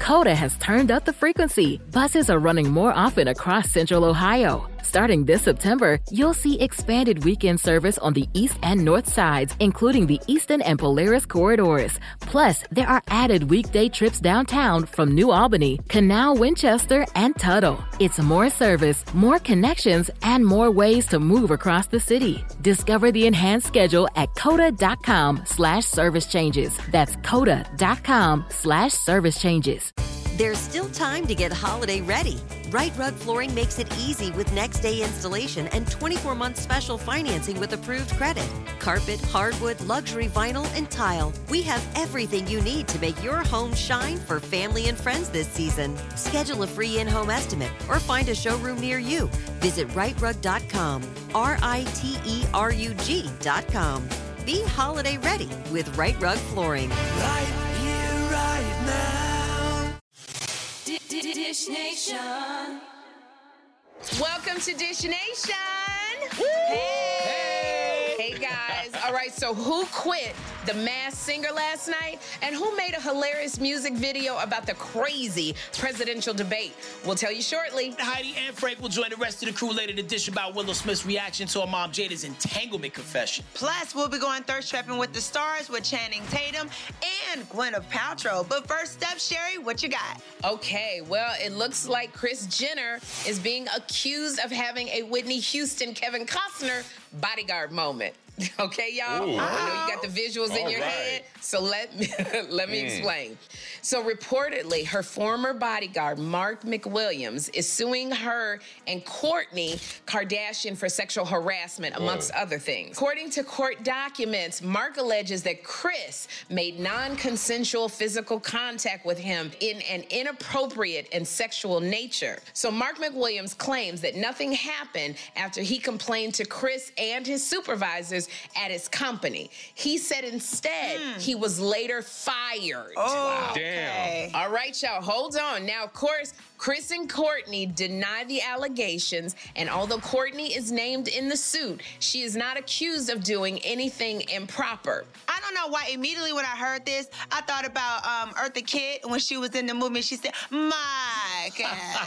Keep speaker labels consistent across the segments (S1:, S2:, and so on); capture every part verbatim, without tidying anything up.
S1: Coda has turned up the frequency. Buses are running more often across Central Ohio. Starting this September, you'll see expanded weekend service on the east and north sides, including the Eastern and Polaris corridors. Plus, there are added weekday trips downtown from New Albany, Canal, Winchester, and Tuttle. It's more service, more connections, and more ways to move across the city. Discover the enhanced schedule at coda.com slash service changes. That's coda.com slash service changes.
S2: There's still time to get holiday ready. Right Rug Flooring makes it easy with next day installation and twenty-four month special financing with approved credit. Carpet, hardwood, luxury vinyl, and tile. We have everything you need to make your home shine for family and friends this season. Schedule a free in-home estimate or find a showroom near you. Visit right rug dot com, R I T E R U G dot com. Be holiday ready with Right Rug Flooring.
S3: Right here, right now.
S4: Dish Nation.
S5: Welcome to Dish Nation.
S6: Woo!
S5: Hey.
S6: Hey.
S5: Hey, guys. All right, so who quit The Masked Singer last night? And who made a hilarious music video about the crazy presidential debate? We'll tell you shortly.
S6: Heidi and Frank will join the rest of the crew later to dish about Willow Smith's reaction to her mom Jada's entanglement confession.
S7: Plus, we'll be going thirst trapping with the stars with Channing Tatum and Gwyneth Paltrow. But first up, Sherry, what you got?
S5: Okay, well, it looks like Kris Jenner is being accused of having a Whitney Houston, Kevin Costner bodyguard moment. Okay, y'all?
S8: Ooh.
S5: I know you got the visuals in
S8: All
S5: your
S8: right.
S5: head, so let me let me
S8: Mm.
S5: explain. So reportedly, her former bodyguard, Mark McWilliams, is suing her and Kourtney Kardashian for sexual harassment, amongst
S8: Whoa.
S5: other things. According to court documents, Mark alleges that Kris made non-consensual physical contact with him in an inappropriate and sexual nature. So Mark McWilliams claims that nothing happened after he complained to Kris and his supervisors at his company. He said instead
S7: Mm.
S5: he was later fired.
S7: Oh,
S8: Damn.
S7: okay.
S5: All right, y'all, hold on. Now, of course, Kris and Kourtney deny the allegations, and although Kourtney is named in the suit, she is not accused of doing anything improper.
S7: I don't know why immediately when I heard this, I thought about um, Eartha Kitt when she was in the movie. She said, Marcus,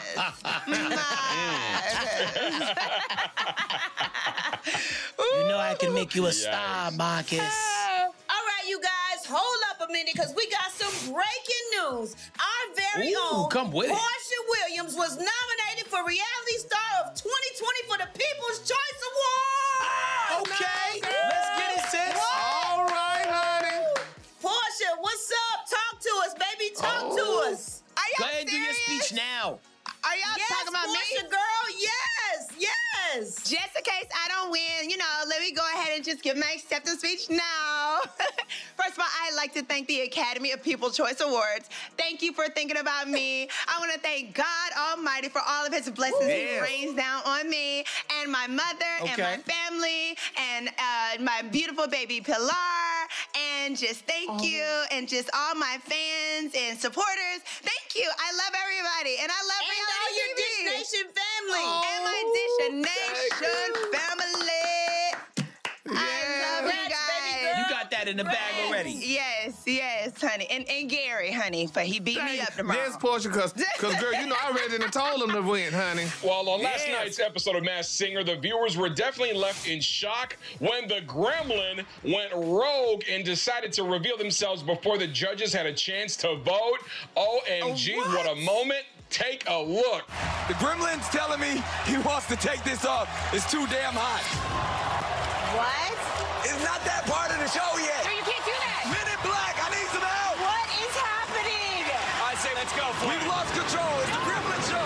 S7: Marcus.
S6: You know I can make you a
S8: Yikes.
S6: star, Marcus.
S4: All right, you guys, hold up a minute, because we got some breaking news. Our very
S6: Ooh,
S4: own
S6: come with it.
S4: Portia Williams was nominated for Reality Star of twenty twenty for the People's Choice Award.
S6: Okay, let's get it, sis.
S8: All right, honey.
S4: Portia, what's up? Talk to us, baby. Talk
S8: Oh.
S4: to us.
S7: Are
S6: Go
S7: y'all
S6: ahead and do your
S7: serious?
S6: speech now.
S7: Are y'all
S4: Yes,
S7: talking about
S4: Portia,
S7: me?
S4: girl. Yes, yes.
S7: Just in case I don't win, you know, let me go ahead and just give my acceptance speech now. First of all, I'd like to thank the Academy of People's Choice Awards. Thank you for thinking about me. I want to thank God Almighty for all of his blessings He
S8: Yes.
S7: rains down on me and my mother and
S6: Okay.
S7: my family and uh, my beautiful baby Pilar. And just thank you and just all my fans and supporters. Thank you. I love everybody. And I love
S4: And
S7: reality
S4: all your
S7: T V.
S4: Dish Nation family.
S7: And my Dish Nation family. I love you
S4: Congrats, baby
S7: guys.
S4: girl.
S6: You got that in the bag already.
S7: Yes, yes, honey. And, and Gary, honey, but he beat me up tomorrow.
S8: Yes, Portia, because, girl, you know, I already done told him to win, honey.
S9: Well, on last
S6: Yes.
S9: night's episode of Masked Singer, the viewers were definitely left in shock when the gremlin went rogue and decided to reveal themselves before the judges had a chance to vote. O M G,
S7: Oh,
S9: what?
S7: what?
S9: a moment. Take a look.
S10: The gremlin's telling me he wants to take this off. It's too damn hot.
S7: What?
S10: It's not that part of the show yet.
S4: You can't do that.
S10: Men in Black, I need some help.
S4: What is happening?
S10: I say let's go. We've lost control. It's the gremlin show.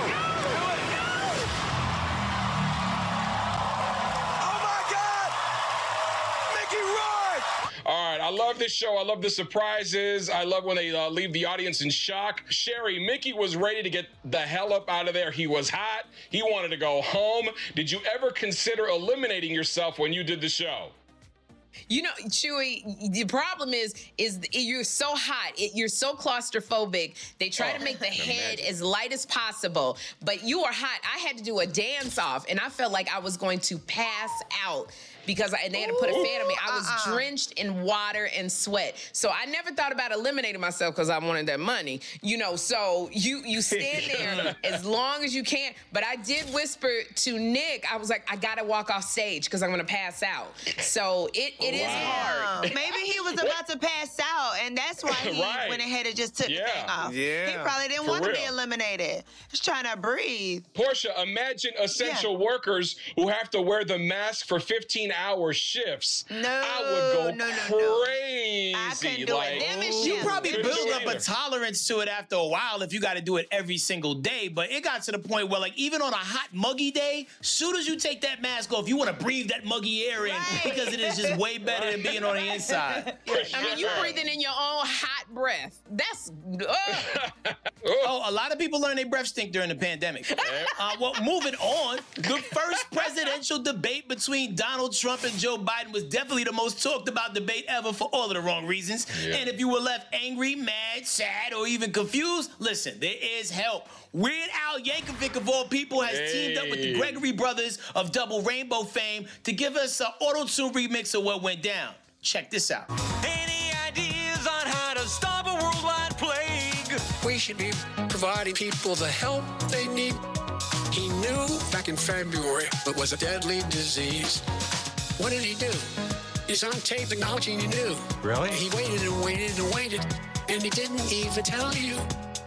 S10: Oh my God! Mickey Rourke!
S9: All right, I love this show. I love the surprises. I love when they uh, leave the audience in shock. Sherry, Mickey was ready to get the hell up out of there. He was hot. He wanted to go home. Did you ever consider eliminating yourself when you did the show?
S5: You know, Chewy, the problem is, is you're so hot. It, you're so claustrophobic. They try
S9: Oh,
S5: to make the
S9: I can
S5: head
S9: imagine.
S5: as light as possible, but you are hot. I had to do a dance off, and I felt like I was going to pass out. because I, and they had to put a fan on me. I was
S7: uh-uh.
S5: drenched in water and sweat. So I never thought about eliminating myself because I wanted that money. You know, so you you stand there as long as you can. But I did whisper to Nick, I was like, I gotta walk off stage because I'm gonna pass out. So it, it is hard.
S7: Maybe he was about to pass out, and that's why he
S9: Right.
S7: went ahead and just took
S9: Yeah.
S7: the thing off.
S8: Yeah.
S7: He probably didn't
S9: For
S7: want to be
S9: real.
S7: eliminated. Just trying to breathe.
S9: Portia, imagine essential workers who have to wear the mask for fifteen hour shifts.
S7: No,
S9: I would go
S7: no, no, no.
S9: crazy.
S7: I couldn't do
S9: like,
S7: it. Them is
S6: You
S7: shit.
S6: probably
S9: Couldn't
S6: build
S9: do
S6: up
S9: either.
S6: a tolerance to it after a while if you got to do it every single day. But it got to the point where, like, even on a hot, muggy day, soon as you take that mask off, you want to breathe that muggy air in
S7: Right.
S6: because it is just way better than being on the inside.
S5: I mean, you breathing in your own hot breath. That's, ugh.
S6: Oh, a lot of people learned their breath stink during the pandemic. Uh, well, moving on, the first presidential debate between Donald Trump and Joe Biden was definitely the most talked about debate ever for all of the wrong reasons.
S9: Yeah.
S6: And if you were left angry, mad, sad, or even confused, listen, there is help. Weird Al Yankovic, of all people, has teamed up with the
S9: Hey.
S6: Gregory Brothers of Double Rainbow fame to give us an auto-tune remix of what went down. Check this out.
S3: Any ideas on how to stop a worldwide plague?
S11: We should be providing people the help they need. He knew back in February it was a deadly disease. What did he do? He's on tape acknowledging he knew.
S10: Really?
S11: He waited and waited and waited, and he didn't even tell you.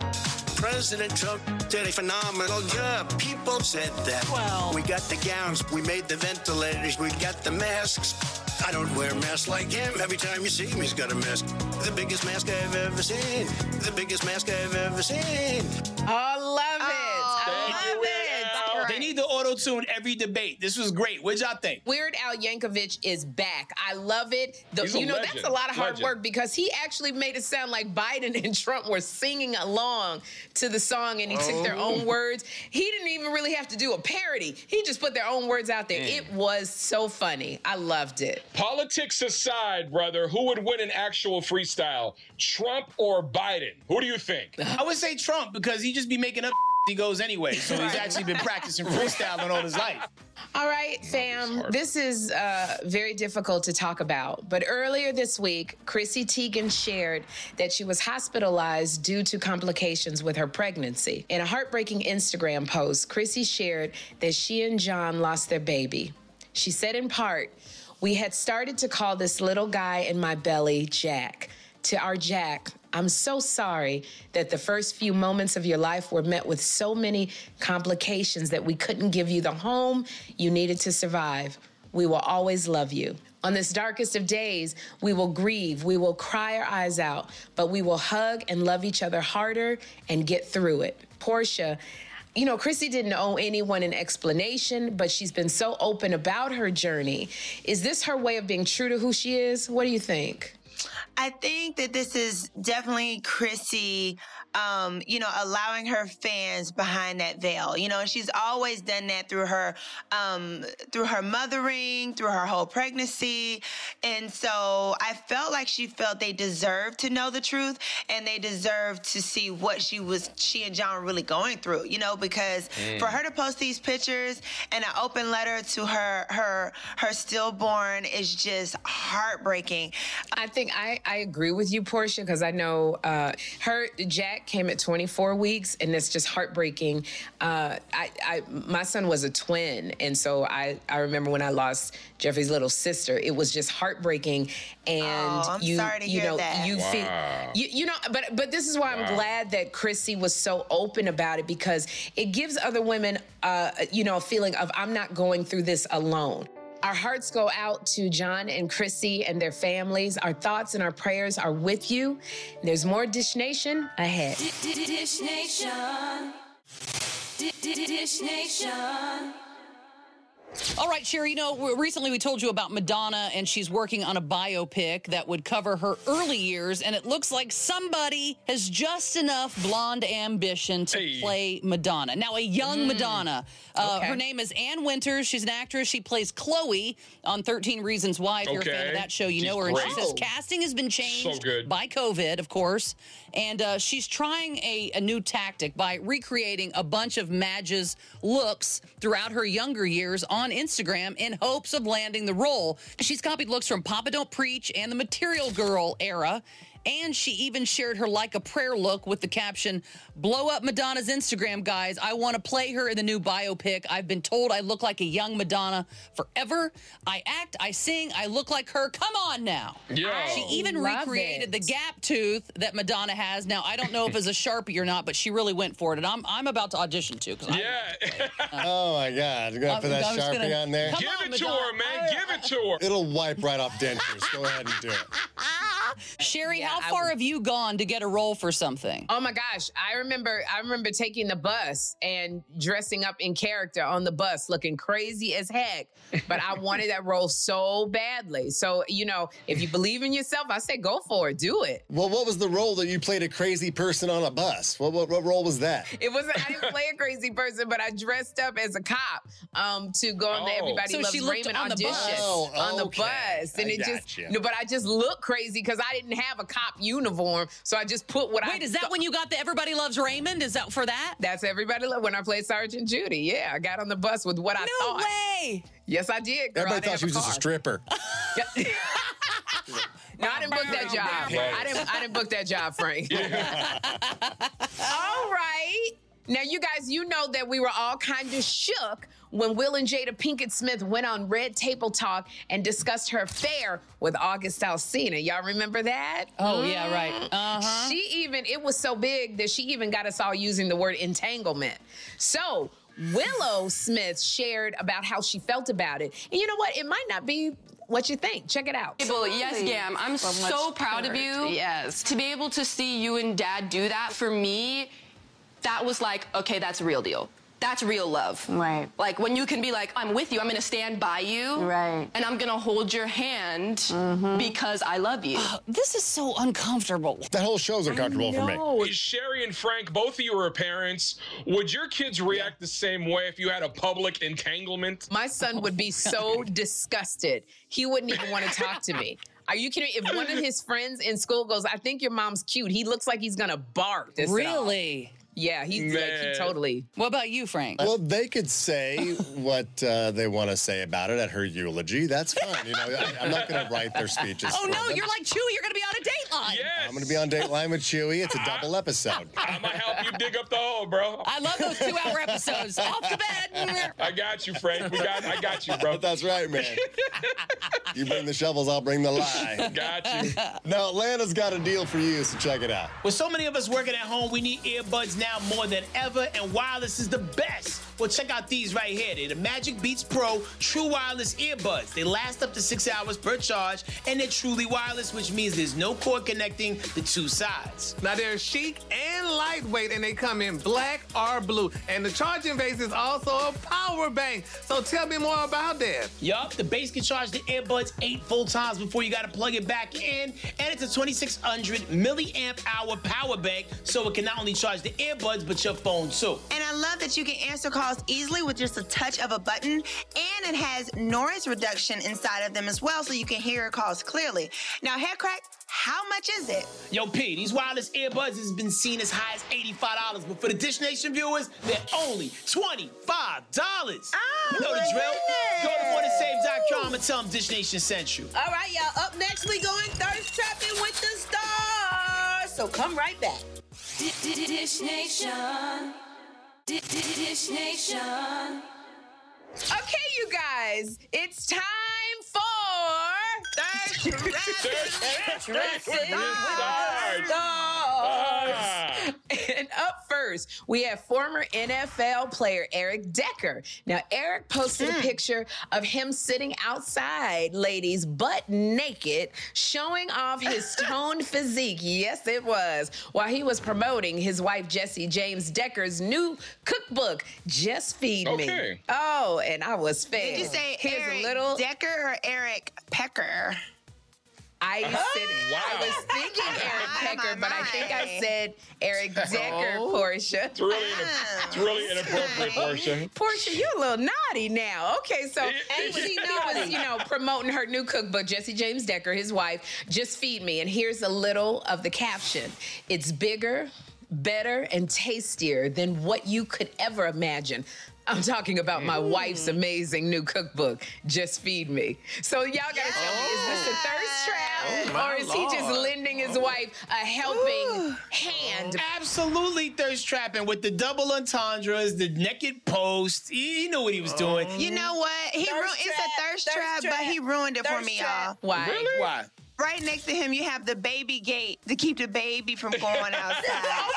S12: President Trump did a phenomenal job. People said that. Well, we got the gowns, we made the ventilators, we got the masks. I don't wear a mask like him. Every time you see him, he's got a mask. The biggest mask I've ever seen. The biggest mask I've ever seen.
S5: I love it.
S7: Oh,
S5: I
S7: love
S5: love
S7: it.
S5: it.
S6: They need the auto-tune every debate. This was great. What y'all think?
S5: Weird Al Yankovic is back. I love it. The,
S9: He's a
S5: you know,
S9: legend.
S5: that's a lot of hard
S9: Legend.
S5: work because he actually made it sound like Biden and Trump were singing along to the song and he took their own words. He didn't even really have to do a parody. He just put their own words out there. It was so funny. I loved it.
S9: Politics aside, brother, who would win an actual freestyle? Trump or Biden? Who do you think?
S6: I would say Trump because he just be making up he goes anyway. So he's actually been practicing freestyling all his life.
S5: All right, fam, this is uh, very difficult to talk about. But earlier this week, Chrissy Teigen shared that she was hospitalized due to complications with her pregnancy. In a heartbreaking Instagram post, Chrissy shared that she and John lost their baby. She said in part, "We had started to call this little guy in my belly Jack. To our Jack, I'm so sorry that the first few moments of your life were met with so many complications that we couldn't give you the home you needed to survive. We will always love you. On this darkest of days, we will grieve, we will cry our eyes out, but we will hug and love each other harder and get through it." Portia, you know, Chrissy didn't owe anyone an explanation, but she's been so open about her journey. Is this her way of being true to who she is? What do you think?
S7: I think that this is definitely Chrissy, um, you know, allowing her fans behind that veil. You know, and she's always done that through her, um, through her mothering, through her whole pregnancy. And so I felt like she felt they deserved to know the truth and they deserved to see what she was, she and John were really going through, you know, because
S9: Mm.
S7: for her to post these pictures and an open letter to her, her, her stillborn is just heartbreaking.
S5: I think I, I agree with you, Portia, because I know uh, her Jack came at twenty-four weeks, and it's just heartbreaking. Uh, I, I my son was a twin, and so I, I remember when I lost Jeffrey's little sister, it was just heartbreaking. And
S7: Oh, I'm
S5: you,
S7: sorry to
S5: you
S7: hear
S5: know,
S7: that.
S5: you
S9: Wow.
S5: feel, you, you know, but but this is why I'm
S9: Wow.
S5: glad that Chrissy was so open about it because it gives other women, uh, you know, a feeling of I'm not going through this alone. Our hearts go out to John and Chrissy and their families. Our thoughts and our prayers are with you. There's more Dish Nation ahead.
S3: Dish Nation. Dish Nation.
S13: All right, Sherry, you know, recently we told you about Madonna, and she's working on a biopic that would cover her early years, and it looks like somebody has just enough blonde ambition to
S9: Hey.
S13: play Madonna. Now, a young Madonna. Uh,
S5: Okay.
S13: Her name is Ann Winters. She's an actress. She plays Chloe on thirteen Reasons Why. If you're a fan
S9: Okay.
S13: of that show, you
S9: She's
S13: know her. And she
S9: great.
S13: says casting has been changed
S9: good.
S13: by COVID, of course. And uh, she's trying a, a new tactic by recreating a bunch of Madge's looks throughout her younger years on on Instagram in hopes of landing the role. She's copied looks from Papa Don't Preach and the Material Girl era. And she even shared her Like a Prayer look with the caption, "Blow up Madonna's Instagram, guys. I want to play her in the new biopic. I've been told I look like a young Madonna forever. I act, I sing, I look like her. Come on now."
S9: Yeah.
S13: She even
S5: Love
S13: recreated
S5: it.
S13: the gap tooth that Madonna has. Now, I don't know if it's a Sharpie or not, but she really went for it. And I'm, I'm about to audition, too.
S9: Yeah.
S14: Oh, my God. You're going to put that
S13: I'm just
S14: Sharpie
S13: gonna-
S14: on there?
S13: Come
S9: Give
S13: on,
S9: it to
S13: Madonna.
S9: her, man. Give it to her.
S14: It'll wipe right off dentures. Go ahead and do it.
S13: Sherry,
S5: Yeah,
S13: how
S5: I
S13: far
S5: would-
S13: have you gone to get a role for something?
S5: Oh my gosh, I remember I remember taking the bus and dressing up in character on the bus, looking crazy as heck, but I wanted that role so badly. So, you know, if you believe in yourself, I say go for it, do it.
S14: Well, what was the role that you played a crazy person on a bus? What what, what role was that?
S5: It wasn't I didn't play a crazy person, but I dressed up as a cop um to go on the
S9: Oh.
S5: Everybody
S13: So
S5: Loves
S13: she looked
S5: Raymond
S13: on the
S5: audition
S13: bus.
S14: Oh,
S5: on the
S14: okay.
S5: bus. And
S14: I
S5: it just
S14: gotcha.
S5: no, but I just looked crazy because I didn't have a cop uniform. So I just put what I
S13: Wait, is that when you got the Everybody Loves Raymond? Is that for that?
S5: That's Everybody Love when I played Sergeant Judy. Yeah, I got on the bus with what I
S13: No
S5: thought.
S13: way!
S5: Yes, I did. Girl. I
S14: Everybody
S5: didn't
S14: thought she
S5: have
S14: was just a
S5: car.
S14: stripper.
S5: No, I didn't book that job. I didn't. I didn't book that job, Frank. All right. Now, you guys, you know that we were all kind of shook when Will and Jada Pinkett Smith went on Red Table Talk and discussed her affair with August Alsina. Y'all remember that?
S13: Oh, yeah, right. Uh-huh.
S5: She even, it was so big that she even got us all using the word entanglement. So Willow Smith shared about how she felt about it. And you know what? It might not be what you think. Check it out.
S15: Well, yes, Gam, I'm
S5: So much
S15: so proud of
S5: courage.
S15: you.
S5: Yes.
S15: To be able to see you and Dad do that, for me, that was like, okay, that's a real deal. That's real love.
S16: Right.
S15: Like when you can be like, I'm with you, I'm gonna stand by you.
S16: Right.
S15: And I'm gonna hold your hand because I love you.
S13: This is so uncomfortable.
S14: That whole show's uncomfortable for me.
S9: Sherry and Frank, both of you are parents. Would your kids react the same way if you had a public entanglement?
S5: My son would be so disgusted. He wouldn't even want to talk to me. Are you kidding? If one of his friends in school goes, I think your mom's cute, he looks like he's going to bark. This
S13: Really?
S5: Yeah, he's like, he
S14: Man.
S5: totally.
S13: What about you, Frank?
S14: Well, they could say what uh, they want to say about it at her eulogy. That's fine. You know, I, I'm not going to write their speeches.
S13: Oh,
S14: for
S13: no,
S14: them.
S13: you're like Chewy. You're going to be on a Dateline.
S14: I'm going to be on Dateline with Chewy. It's a double episode.
S9: I'm gonna help you dig up the hole, bro.
S13: I love those two-hour episodes. Off to bed.
S9: I got you, Frank. We got. I got you, bro.
S14: That's right, man. You bring the shovels, I'll bring the lie.
S9: Got you.
S14: Now, Atlanta's got a deal for you, so check it out.
S6: With so many of us working at home, we need earbuds now more than ever, and wireless is the best. Well, check out these right here. They're the Magic Beats Pro True Wireless Earbuds. They last up to six hours per charge, and they're truly wireless, which means there's no cord connecting the two sides.
S8: Now they're chic and lightweight, and they come in black or blue. And the charging base is also a power bank. So tell me more about that.
S6: Yup, the base can charge the earbuds eight full times before you gotta plug it back in, and it's a twenty-six hundred milliamp hour power bank, so it can not only charge the earbuds but your phone too.
S7: And I love that you can answer calls easily with just a touch of a button, and it has noise reduction inside of them as well, so you can hear your calls clearly. Now, Haircrack, how much is it?
S6: Yo, P, these wireless earbuds has been seen as high as eighty-five dollars, but for the Dish Nation viewers, they're only twenty-five dollars.
S7: Oh,
S6: You know the
S7: my
S6: drill. Go to more than save dot com and tell them Dish Nation sent you.
S4: All right, y'all. Up next, we going thirst trapping with the stars. So come right back.
S17: Dish Nation. Dish Nation.
S5: Okay, you guys, it's time for Thirst Trapping And up first, we have former N F L player Eric Decker. Now, Eric posted a picture of him sitting outside, ladies, butt naked, showing off his toned physique. Yes, it was. While he was promoting his wife, Jessie James Decker's new cookbook, Just Feed Me.
S9: Okay.
S5: Oh, and I was fed.
S7: Did you say
S5: Here's
S7: Eric
S5: a little.
S7: Decker or Eric Pecker?
S5: I said
S9: Wow.
S5: I was thinking Eric
S7: My,
S5: Pecker,
S7: my,
S5: but I think I
S7: my.
S5: said Eric Decker,
S7: Oh.
S5: Portia.
S9: It's really, ina- it's really inappropriate, Portia.
S5: Portia, you a little naughty now. Okay, so he was, he was, you know, promoting her new cookbook, Jessie James Decker, his wife, Just Feed Me. And here's a little of the caption. It's bigger, better and tastier than what you could ever imagine. I'm talking about my wife's amazing new cookbook, Just Feed Me. So y'all gotta tell me, is this a thirst trap?
S6: Oh,
S5: or is he just
S6: Lord.
S5: lending his wife a helping hand?
S6: Absolutely thirst trapping with the double entendres, the naked post. He knew what he was doing.
S7: You know what? He
S4: Thirst
S7: ru- it's
S4: trap,
S7: a thirst,
S4: thirst
S7: trap,
S4: trap,
S7: but he ruined it for
S4: thirst
S7: me,
S4: trap.
S7: y'all.
S5: Why?
S6: Really? Why?
S7: Right next to him, you have the baby gate to keep the baby from going outside.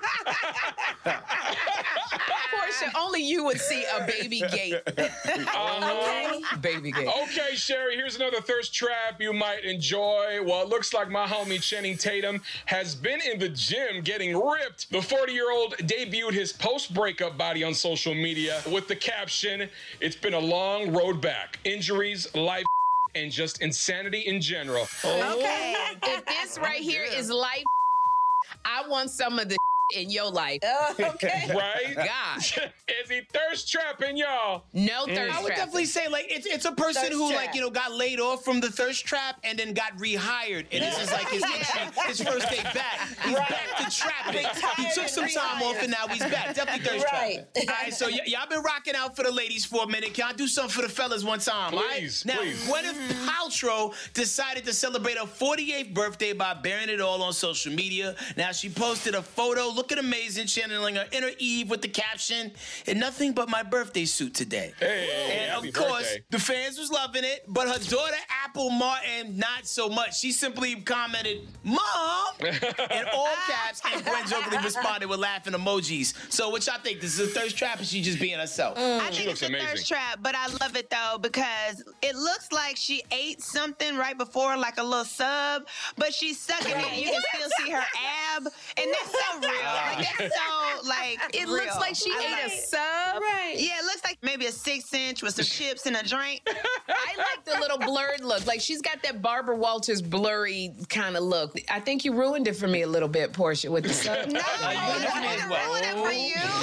S5: Portia, only you would see a baby gate.
S9: Uh-huh.
S5: Baby gate.
S9: Okay, Sherry, here's another thirst trap you might enjoy. Well, it looks like my homie Channing Tatum has been in the gym getting ripped. The forty-year-old debuted his post-breakup body on social media with the caption, "It's been a long road back. Injuries, life, and just insanity in general."
S5: Okay. If this right here is life, I want some of the in your life.
S4: Okay.
S9: Right?
S5: God.
S9: Is he thirst trapping y'all?
S5: No thirst
S6: I would
S5: trapping.
S6: definitely say, like, it's it's a person
S4: Thirst
S6: who,
S4: trap.
S6: like, you know, got laid off from the thirst trap and then got rehired. And this is like his entry, his first day back. He's back to trapping. He took some time off and now he's back. Definitely thirst
S4: Right.
S6: trapping. All right, so y- y'all been rocking out for the ladies for a minute. Can I do something for the fellas one time? all right?
S9: Please,
S6: Now,
S9: please.
S6: Gwyneth Paltrow decided to celebrate her forty-eighth birthday by bearing it all on social media. Now, she posted a photo looking amazing, channeling her inner Eve with the caption, "And nothing but my birthday suit today."
S9: Hey,
S6: And
S9: happy
S6: of course,
S9: birthday.
S6: the fans was loving it, but her daughter Apple Martin not so much. She simply commented, "Mom," in all caps, and Gwen jokingly responded with laughing emojis. So, what y'all think? This is a thirst trap, or she just being herself?
S7: I
S9: She
S7: think
S9: looks
S7: it's a
S9: amazing.
S7: thirst trap, but I love it though because it looks like she ate something right before, like a little sub, but she's sucking it. And you can still see her ab, and that's so real. Like that's so like.
S5: It
S7: real.
S5: looks like she
S7: I
S5: ate a
S7: like it.
S5: sub.
S4: Right.
S7: Yeah, it looks like maybe a six inch with some chips and a drink.
S5: I like the little blurred look. Like she's got that Barbara Walters blurry kind of look. I think you ruined it for me a little bit, Portia, with the sub.
S7: No,
S6: I
S7: I didn't ruin it for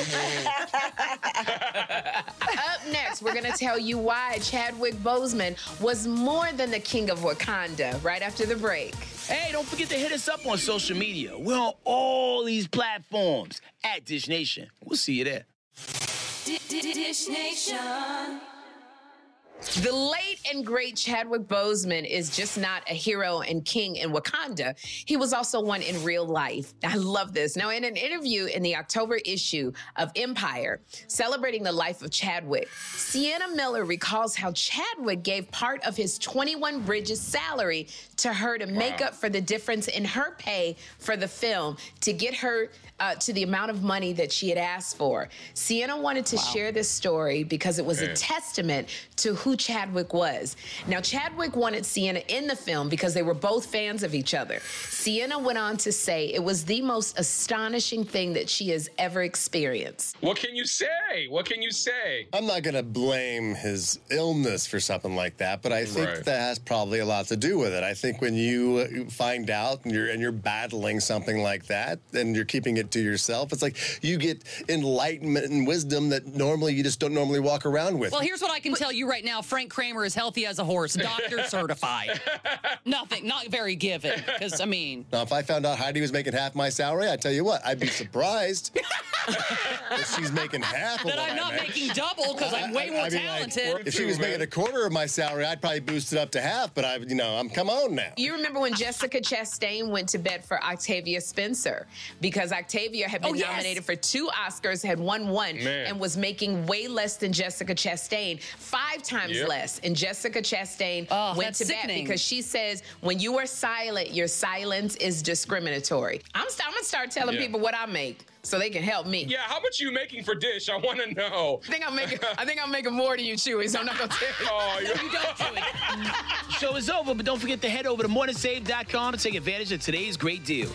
S7: you.
S5: Up next, we're going to tell you why Chadwick Boseman was more than the king of Wakanda right after the break.
S6: Hey, don't forget to hit us up on social media. We're on all these platforms at Dish Nation. We'll see you there.
S17: Dish Nation.
S5: The late and great Chadwick Boseman is just not a hero and king in Wakanda. He was also one in real life. I love this. Now, in an interview in the October issue of Empire, celebrating the life of Chadwick, Sienna Miller recalls how Chadwick gave part of his twenty-one Bridges salary to her to make
S9: Wow.
S5: up for the difference in her pay for the film to get her uh, to the amount of money that she had asked for. Sienna wanted to share this story because it was
S9: Man.
S5: a testament to who Chadwick was. Now, Chadwick wanted Sienna in the film because they were both fans of each other. Sienna went on to say it was the most astonishing thing that she has ever experienced.
S9: What can you say? What can you say?
S14: I'm not going to blame his illness for something like that, but I think
S9: Right.
S14: that has probably a lot to do with it. I think when you uh, find out and you're and you're battling something like that and you're keeping it to yourself, it's like you get enlightenment and wisdom that normally you just don't normally walk around with.
S13: Well, here's what I can tell you right now. Frank Kramer is healthy as a horse, doctor certified. Nothing, not very giving. Because, I mean...
S14: Now, if I found out Heidi was making half my salary, I tell you what, I'd be surprised if she's making half of
S13: That
S14: what
S13: I'm
S14: I
S13: not
S14: make.
S13: making double because I'm way
S14: I-
S13: more
S14: I mean, like,
S13: talented.
S14: if she was making a quarter of my salary, I'd probably boost it up to half. But I, you know, I'm come on now.
S5: You remember when Jessica Chastain went to bed for Octavia Spencer because Octavia had been
S13: Oh, yes.
S5: nominated for two Oscars, had won one,
S9: Man.
S5: and was making way less than Jessica Chastain, five times
S9: Yep.
S5: less. And Jessica Chastain
S13: Oh,
S5: went
S13: that's
S5: to
S13: sickening.
S5: bed because she says when you are silent, your silence is discriminatory. I'm, st- I'm gonna start telling
S9: Yeah.
S5: people what I make so they can help me.
S9: Yeah, how much you making for Dish? I want to know.
S5: I think I'm making. I think I'm making more than you, Chewy. So I'm not gonna tell you.
S9: Oh, you
S13: You don't do it.
S6: Show is over, but don't forget to head over to morning save dot com to take advantage of today's great deal.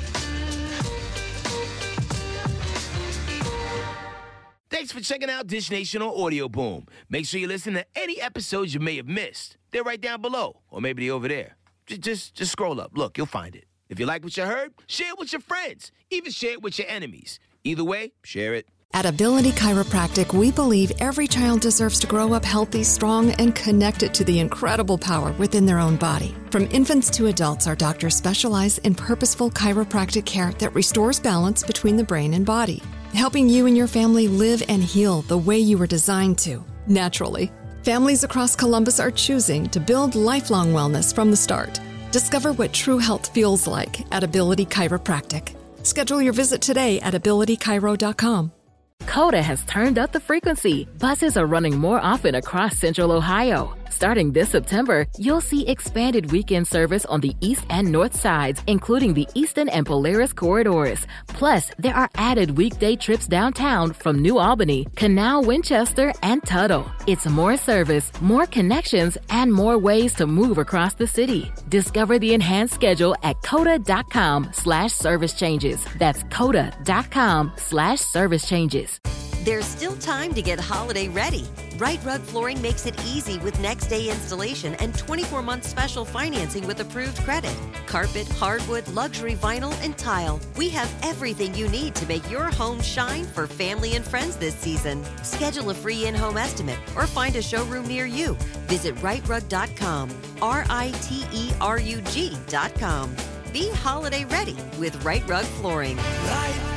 S6: Thanks for checking out Dish Nation on Audio Boom. Make sure you listen to any episodes you may have missed. They're right down below, or maybe they're over there. Just, just, just scroll up. Look, you'll find it. If you like what you heard, share it with your friends. Even share it with your enemies. Either way, share it.
S16: At Ability Chiropractic, we believe every child deserves to grow up healthy, strong, and connected to the incredible power within their own body. From infants to adults, our doctors specialize in purposeful chiropractic care that restores balance between the brain and body, helping you and your family live and heal the way you were designed to, naturally. Families across Columbus are choosing to build lifelong wellness from the start. Discover what true health feels like at Ability Chiropractic. Schedule your visit today at ability chiro dot com.
S1: Coda has turned up the frequency. Buses are running more often across Central Ohio. Starting this September, you'll see expanded weekend service on the east and north sides, including the Easton and Polaris corridors. Plus, there are added weekday trips downtown from New Albany, Canal, Winchester, and Tuttle. It's more service, more connections, and more ways to move across the city. Discover the enhanced schedule at coda.com slash service changes. That's coda.com slash service changes.
S2: There's still time to get holiday ready. Right Rug Flooring makes it easy with next day installation and twenty-four month special financing with approved credit. Carpet, hardwood, luxury vinyl, and tile. We have everything you need to make your home shine for family and friends this season. Schedule a free in-home estimate or find a showroom near you. Visit right rug dot com, R I T E R U G dot com. Be holiday ready with Right Rug Flooring.
S3: Right